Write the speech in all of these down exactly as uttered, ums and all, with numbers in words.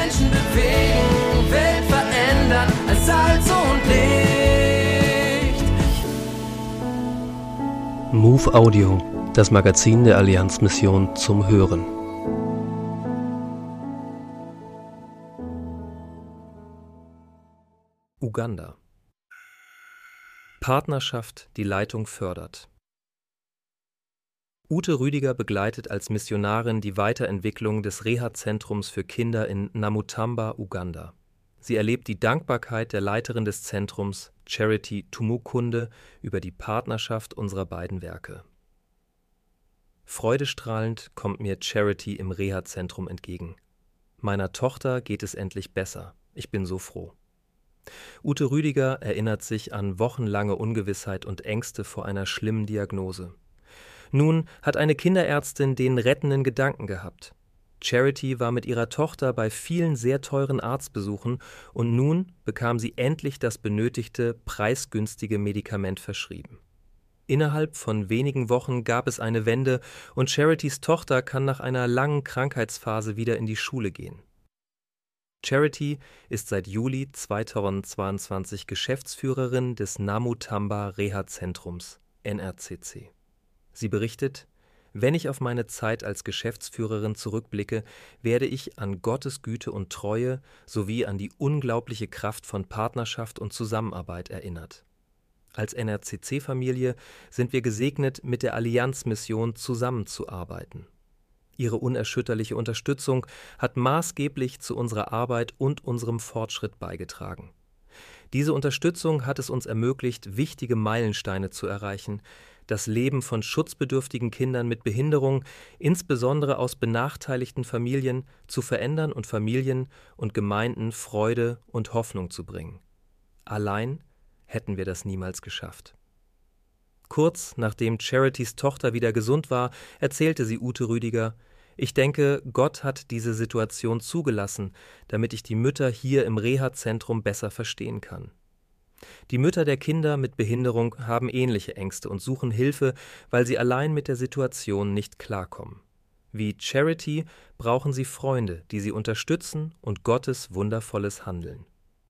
Menschen bewegen, Welt verändern als Salz und Licht. Move Audio, das Magazin der Allianzmission zum Hören. Uganda. Partnerschaft, die Leitung fördert. Ute Rüdiger begleitet als Missionarin die Weiterentwicklung des Reha-Zentrums für Kinder in Namutamba, Uganda. Sie erlebt die Dankbarkeit der Leiterin des Zentrums, Charity Tumukunde, über die Partnerschaft unserer beiden Werke. Freudestrahlend kommt mir Charity im Reha-Zentrum entgegen. Meiner Tochter geht es endlich besser. Ich bin so froh. Ute Rüdiger erinnert sich an wochenlange Ungewissheit und Ängste vor einer schlimmen Diagnose. Nun hat eine Kinderärztin den rettenden Gedanken gehabt. Charity war mit ihrer Tochter bei vielen sehr teuren Arztbesuchen und nun bekam sie endlich das benötigte, preisgünstige Medikament verschrieben. Innerhalb von wenigen Wochen gab es eine Wende und Charitys Tochter kann nach einer langen Krankheitsphase wieder in die Schule gehen. Charity ist seit Juli zweitausendzweiundzwanzig Geschäftsführerin des Namutamba Reha-Zentrums, N R C C. Sie berichtet: Wenn ich auf meine Zeit als Geschäftsführerin zurückblicke, werde ich an Gottes Güte und Treue sowie an die unglaubliche Kraft von Partnerschaft und Zusammenarbeit erinnert. Als N R C C-Familie sind wir gesegnet, mit der Allianzmission zusammenzuarbeiten. Ihre unerschütterliche Unterstützung hat maßgeblich zu unserer Arbeit und unserem Fortschritt beigetragen. Diese Unterstützung hat es uns ermöglicht, wichtige Meilensteine zu erreichen, das Leben von schutzbedürftigen Kindern mit Behinderung, insbesondere aus benachteiligten Familien, zu verändern und Familien und Gemeinden Freude und Hoffnung zu bringen. Allein hätten wir das niemals geschafft. Kurz nachdem Charitys Tochter wieder gesund war, erzählte sie Ute Rüdiger: Ich denke, Gott hat diese Situation zugelassen, damit ich die Mütter hier im Reha-Zentrum besser verstehen kann. Die Mütter der Kinder mit Behinderung haben ähnliche Ängste und suchen Hilfe, weil sie allein mit der Situation nicht klarkommen. Wie Charity brauchen sie Freunde, die sie unterstützen und Gottes wundervolles Handeln.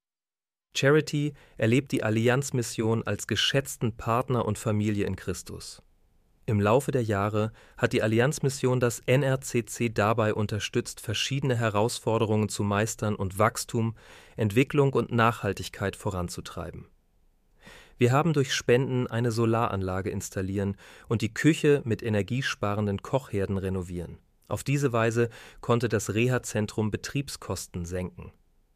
Charity erlebt die Allianzmission als geschätzten Partner und Familie in Christus. Im Laufe der Jahre hat die Allianzmission das N R C C dabei unterstützt, verschiedene Herausforderungen zu meistern und Wachstum, Entwicklung und Nachhaltigkeit voranzutreiben. Wir haben durch Spenden eine Solaranlage installieren und die Küche mit energiesparenden Kochherden renovieren. Auf diese Weise konnte das Reha-Zentrum Betriebskosten senken.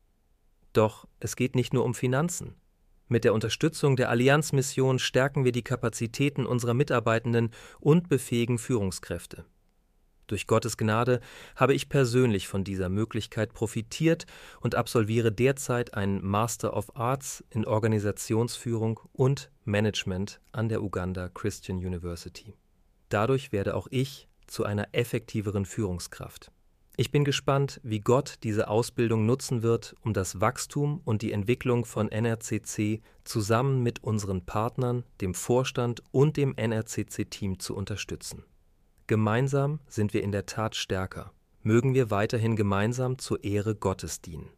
Doch es geht nicht nur um Finanzen. Mit der Unterstützung der Allianzmission stärken wir die Kapazitäten unserer Mitarbeitenden und befähigen Führungskräfte. Durch Gottes Gnade habe ich persönlich von dieser Möglichkeit profitiert und absolviere derzeit einen Master of Arts in Organisationsführung und Management an der Uganda Christian University. Dadurch werde auch ich zu einer effektiveren Führungskraft. Ich bin gespannt, wie Gott diese Ausbildung nutzen wird, um das Wachstum und die Entwicklung von N R C C zusammen mit unseren Partnern, dem Vorstand und dem N R C C-Team zu unterstützen. Gemeinsam sind wir in der Tat stärker. Mögen wir weiterhin gemeinsam zur Ehre Gottes dienen.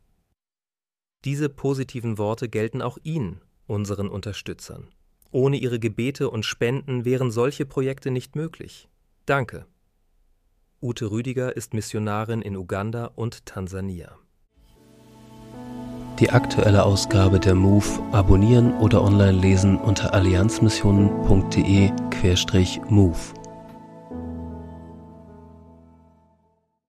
Diese positiven Worte gelten auch Ihnen, unseren Unterstützern. Ohne Ihre Gebete und Spenden wären solche Projekte nicht möglich. Danke. Ute Rüdiger ist Missionarin in Uganda und Tansania. Die aktuelle Ausgabe der Move abonnieren oder online lesen unter allianzmissionen punkt de slash move.